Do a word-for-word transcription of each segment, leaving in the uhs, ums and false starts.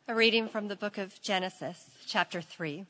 A reading from the book of Genesis, chapter three.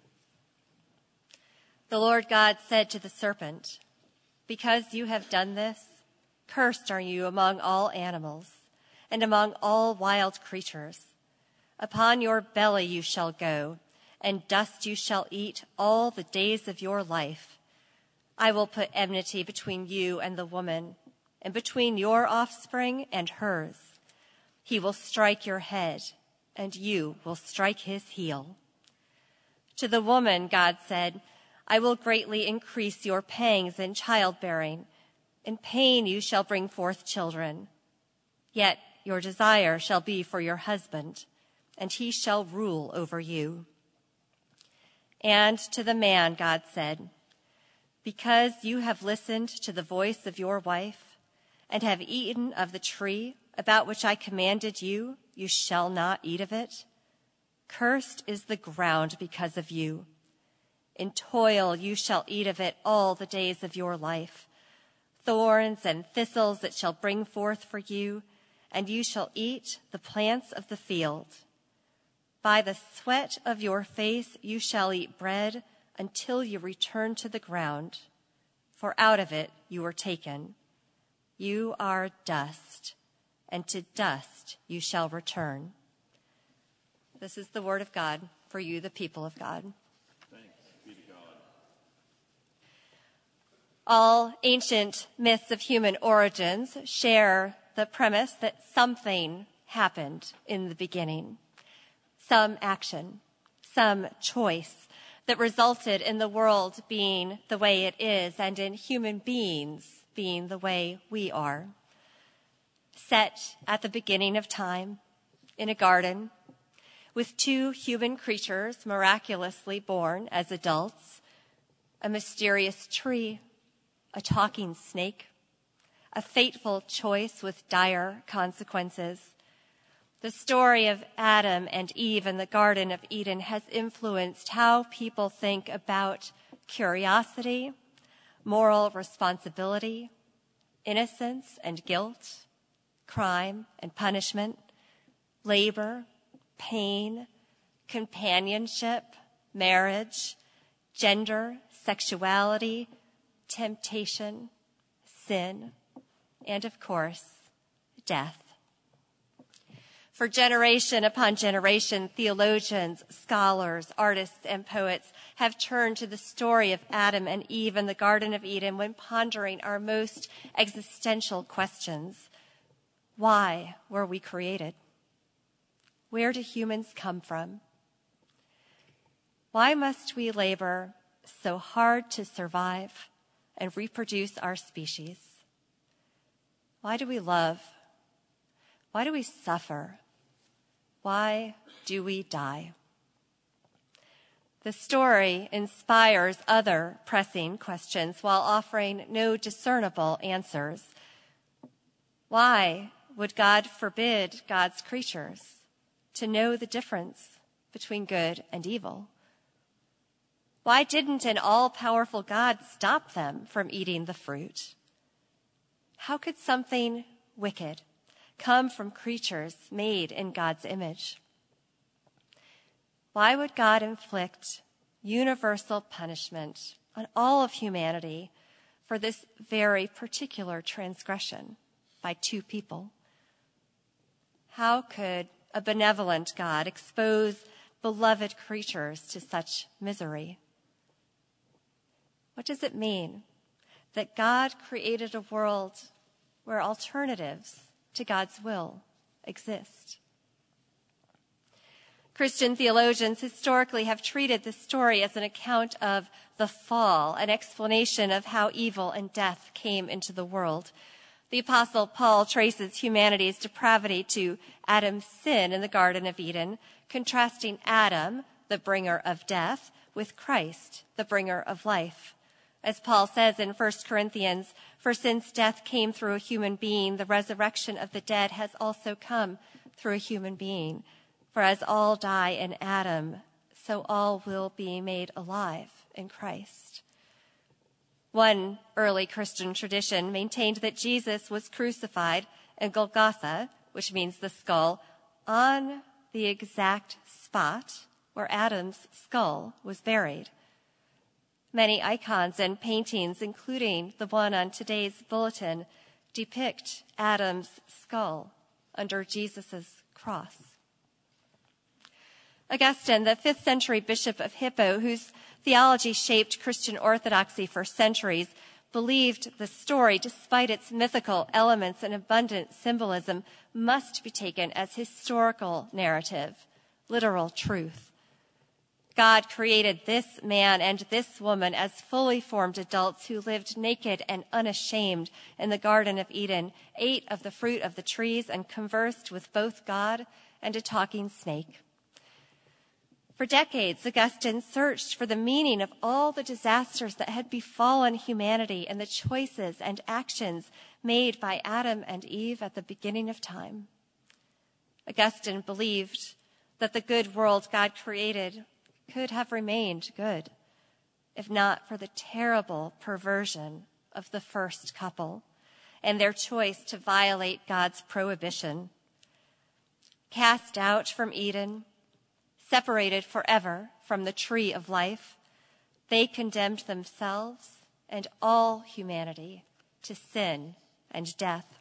The Lord God said to the serpent, "Because you have done this, cursed are you among all animals and among all wild creatures. Upon your belly you shall go, and dust you shall eat all the days of your life. I will put enmity between you and the woman, and between your offspring and hers. He will strike your head, and you will strike his heel." To the woman, God said, "I will greatly increase your pangs in childbearing. In pain you shall bring forth children. Yet your desire shall be for your husband, and he shall rule over you." And to the man, God said, "Because you have listened to the voice of your wife, and have eaten of the tree about which I commanded you, you shall not eat of it. Cursed is the ground because of you. In toil you shall eat of it all the days of your life. Thorns and thistles it shall bring forth for you, and you shall eat the plants of the field. By the sweat of your face you shall eat bread until you return to the ground, for out of it you were taken. You are dust, and to dust you shall return." This is the word of God for you, the people of God. Thanks be to God. All ancient myths of human origins share the premise that something happened in the beginning. Some action, some choice that resulted in the world being the way it is and in human beings being the way we are. Set at the beginning of time in a garden with two human creatures miraculously born as adults, a mysterious tree, a talking snake, a fateful choice with dire consequences. The story of Adam and Eve in the Garden of Eden has influenced how people think about curiosity, moral responsibility, innocence and guilt, crime and punishment, labor, pain, companionship, marriage, gender, sexuality, temptation, sin, and of course, death. For generation upon generation, theologians, scholars, artists, and poets have turned to the story of Adam and Eve in the Garden of Eden when pondering our most existential questions. Why were we created? Where do humans come from? Why must we labor so hard to survive and reproduce our species? Why do we love? Why do we suffer? Why do we die? The story inspires other pressing questions while offering no discernible answers. Why would God forbid God's creatures to know the difference between good and evil? Why didn't an all-powerful God stop them from eating the fruit? How could something wicked come from creatures made in God's image? Why would God inflict universal punishment on all of humanity for this very particular transgression by two people? How could a benevolent God expose beloved creatures to such misery? What does it mean that God created a world where alternatives to God's will exist? Christian theologians historically have treated this story as an account of the fall, an explanation of how evil and death came into the world. The Apostle Paul traces humanity's depravity to Adam's sin in the Garden of Eden, contrasting Adam, the bringer of death, with Christ, the bringer of life. As Paul says in First Corinthians, "For since death came through a human being, the resurrection of the dead has also come through a human being. For as all die in Adam, so all will be made alive in Christ." One early Christian tradition maintained that Jesus was crucified in Golgotha, which means the skull, on the exact spot where Adam's skull was buried. Many icons and paintings, including the one on today's bulletin, depict Adam's skull under Jesus' cross. Augustine, the fifth century bishop of Hippo, whose theology shaped Christian orthodoxy for centuries, believed the story, despite its mythical elements and abundant symbolism, must be taken as historical narrative, literal truth. God created this man and this woman as fully formed adults who lived naked and unashamed in the Garden of Eden, ate of the fruit of the trees, and conversed with both God and a talking snake. For decades, Augustine searched for the meaning of all the disasters that had befallen humanity and the choices and actions made by Adam and Eve at the beginning of time. Augustine believed that the good world God created could have remained good, if not for the terrible perversion of the first couple and their choice to violate God's prohibition. Cast out from Eden, separated forever from the tree of life, they condemned themselves and all humanity to sin and death.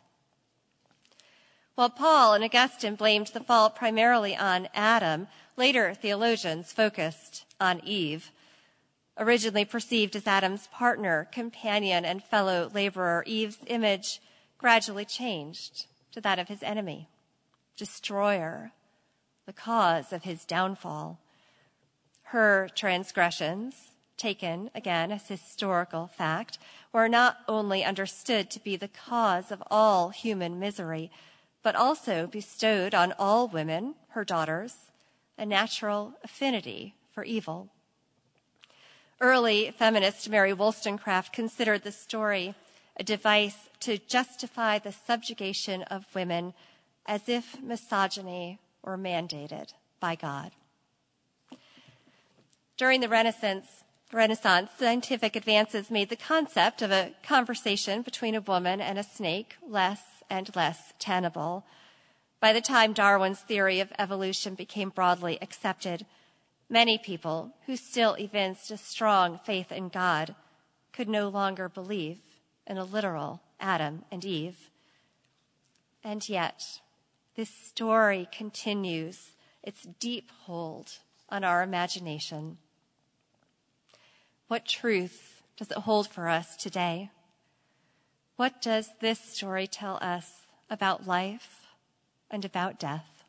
While Paul and Augustine blamed the fall primarily on Adam, later theologians focused on Eve. Originally perceived as Adam's partner, companion, and fellow laborer, Eve's image gradually changed to that of his enemy, destroyer, the cause of his downfall. Her transgressions, taken again as historical fact, were not only understood to be the cause of all human misery, but also bestowed on all women, her daughters, a natural affinity for evil. Early feminist Mary Wollstonecraft considered the story a device to justify the subjugation of women as if misogyny were mandated by God. During the Renaissance, Renaissance, scientific advances made the concept of a conversation between a woman and a snake less and less tenable. By the time Darwin's theory of evolution became broadly accepted, many people who still evinced a strong faith in God could no longer believe in a literal Adam and Eve. And yet, this story continues its deep hold on our imagination. What truth does it hold for us today? What does this story tell us about life and about death?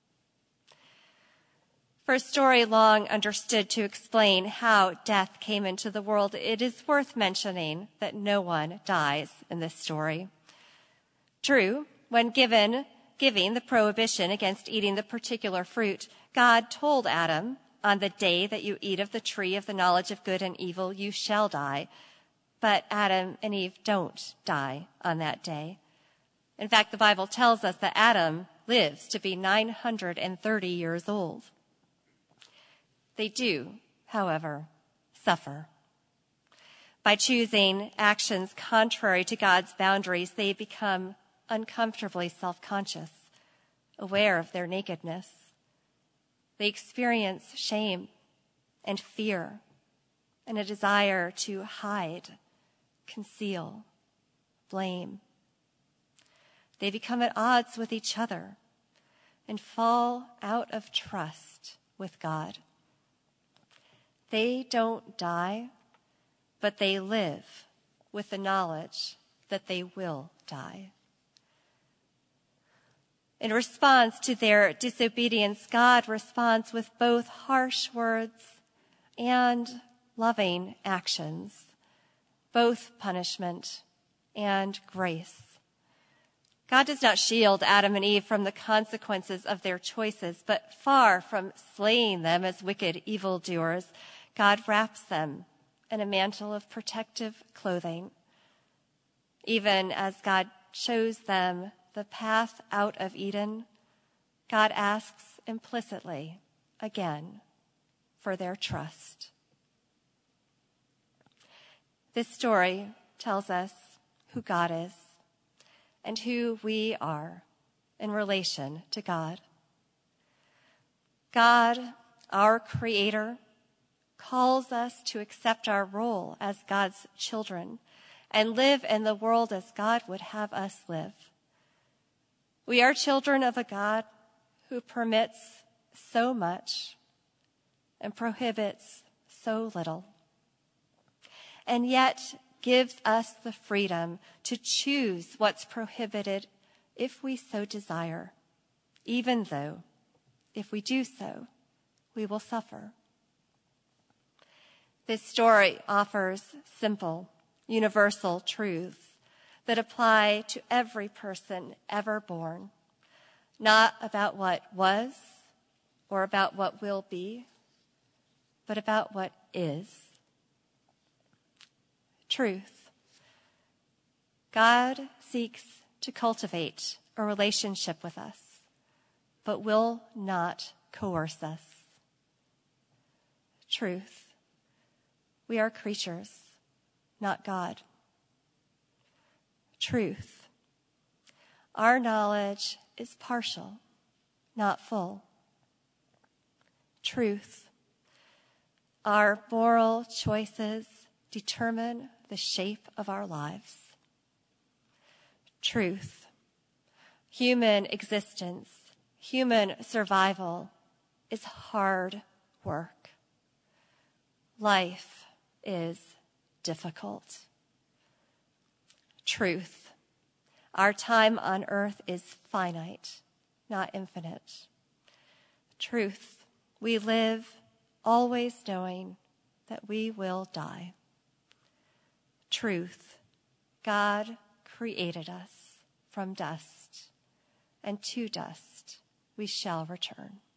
For a story long understood to explain how death came into the world, it is worth mentioning that no one dies in this story. True, when given, giving the prohibition against eating the particular fruit, God told Adam, "On the day that you eat of the tree of the knowledge of good and evil, you shall die." But Adam and Eve don't die on that day. In fact, the Bible tells us that Adam lives to be nine hundred thirty years old. They do, however, suffer. By choosing actions contrary to God's boundaries, they become uncomfortably self-conscious, aware of their nakedness. They experience shame and fear and a desire to hide, conceal, blame. They become at odds with each other and fall out of trust with God. They don't die, but they live with the knowledge that they will die. In response to their disobedience, God responds with both harsh words and loving actions, both punishment and grace. God does not shield Adam and Eve from the consequences of their choices, but far from slaying them as wicked evildoers, God wraps them in a mantle of protective clothing. Even as God shows them the path out of Eden, God asks implicitly again for their trust. This story tells us who God is and who we are in relation to God. God, our Creator, calls us to accept our role as God's children and live in the world as God would have us live. We are children of a God who permits so much and prohibits so little, and yet gives us the freedom to choose what's prohibited if we so desire, even though, if we do so, we will suffer. This story offers simple, universal truths that apply to every person ever born, not about what was or about what will be, but about what is. Truth. God seeks to cultivate a relationship with us, but will not coerce us. Truth. We are creatures, not God. Truth. Our knowledge is partial, not full. Truth. Our moral choices determine the shape of our lives. Truth. Human existence, human survival is hard work. Life is difficult. Truth. Our time on earth is finite, not infinite. Truth. We live always knowing that we will die. Truth. God created us from dust, and to dust we shall return.